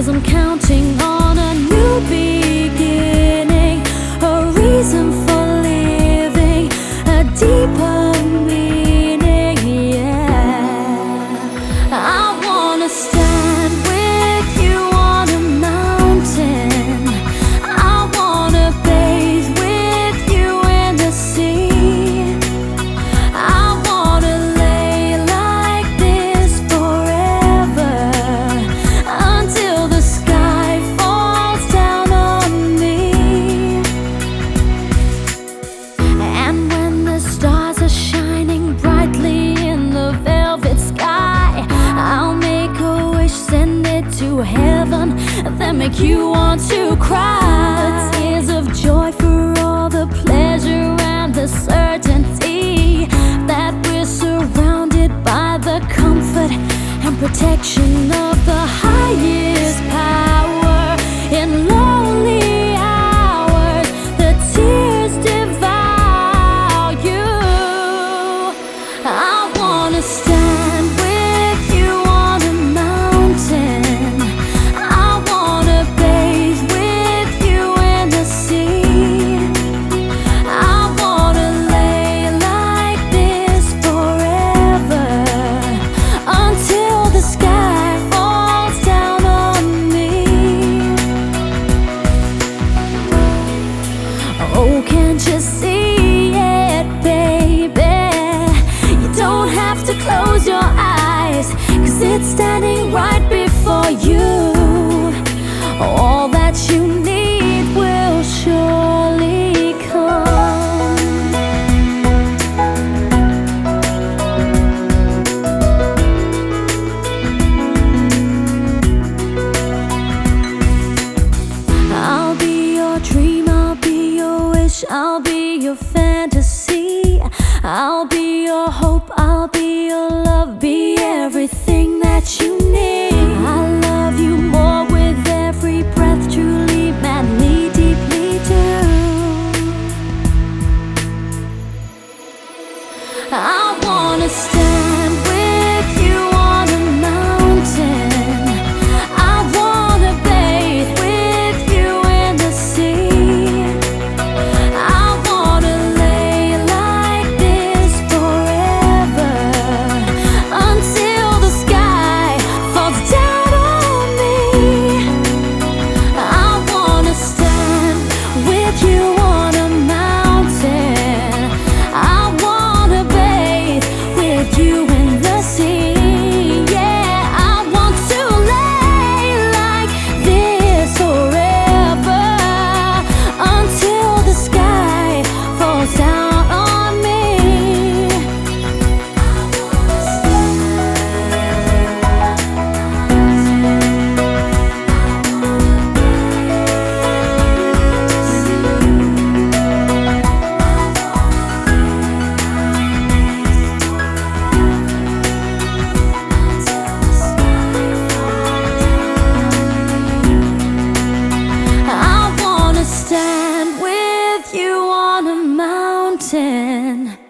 'cause I'm counting on a new beginning, a reason for living, a deeper meaning, yeah. I wanna stand with you on a mountain, I wanna bathe with you in the sea, I wanna lay like this forever, until the sky falls down on me. And when the stars are shining brightly in the velvet sky, I'll make a wish, send it to heaven, then make you want to cry. The tears of joy for all the pleasure and the certainty that we're surrounded by the comfort and protection of the highest power. In lonely hours, the tears devour you. I wanna stand with you on a mountain, I wanna bathe with you in the sea, I wanna lay like this forever, until the sky falls down on me. Oh, can't you see it, baby? You don't have to close your eyes, 'cause it's standing right before you. All that you need will surely come. I'll be your dream, I'll be your wish, I'll be your fantasy, I'll be your hope, I'll be your love, be everything that you need. I love you more with every breath, truly, madly, deeply do. I wanna stand with you on a mountain, I wanna bathe with you in the sea, I wanna lay like this forever, until the sky falls down on me. I wanna stand with you on a mountain, I wanna bathe with you in the sea, yeah. I want to lay like this forever, until the sky falls down on me. I wanna stand with you on a mountain.